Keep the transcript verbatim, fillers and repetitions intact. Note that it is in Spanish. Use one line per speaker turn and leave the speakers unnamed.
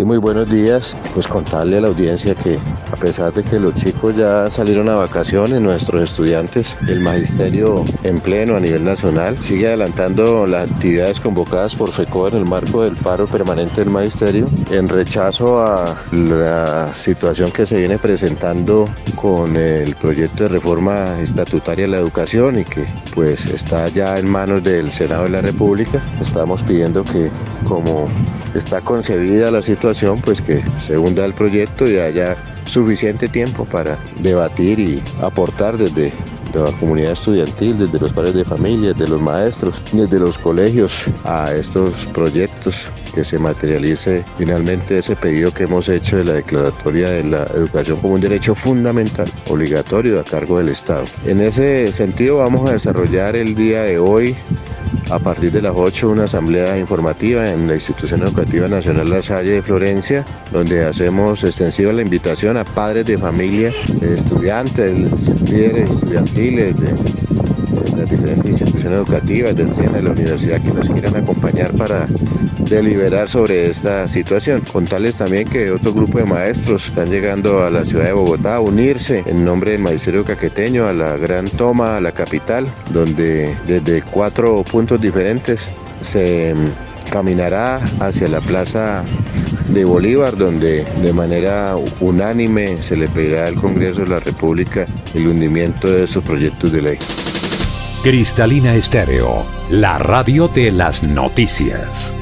Sí, muy buenos días. Pues contarle a la audiencia que a pesar de que los chicos ya salieron a vacaciones, nuestros estudiantes, el magisterio en pleno a nivel nacional sigue adelantando las actividades convocadas por FECO en el marco del paro permanente del magisterio, en rechazo a la situación que se viene presentando con el proyecto de reforma estatutaria de la educación y que pues está ya en manos del Senado de la República. Estamos pidiendo que, como está concebida la situación, pues que se hunda el proyecto y haya suficiente tiempo para debatir y aportar desde la comunidad estudiantil, desde los padres de familia, desde los maestros, desde los colegios a estos proyectos, que se materialice finalmente ese pedido que hemos hecho de la declaratoria de la educación como un derecho fundamental, obligatorio a cargo del Estado. En ese sentido vamos a desarrollar el día de hoy, a partir de las ocho, una asamblea informativa en la Institución Educativa Nacional La Salle de Florencia, donde hacemos extensiva la invitación a padres de familia, estudiantes, líderes estudiantiles de, de las diferentes instituciones educativas, del SENA, de la universidad, que nos quieran acompañar para deliberar sobre esta situación. Contarles también que otro grupo de maestros están llegando a la ciudad de Bogotá a unirse en nombre del magisterio caqueteño a la gran toma a la capital, donde desde cuatro puntos diferentes se caminará hacia la plaza de Bolívar, donde de manera unánime se le pedirá al Congreso de la República el hundimiento de estos proyectos de ley.
Cristalina Estéreo, la radio de las noticias.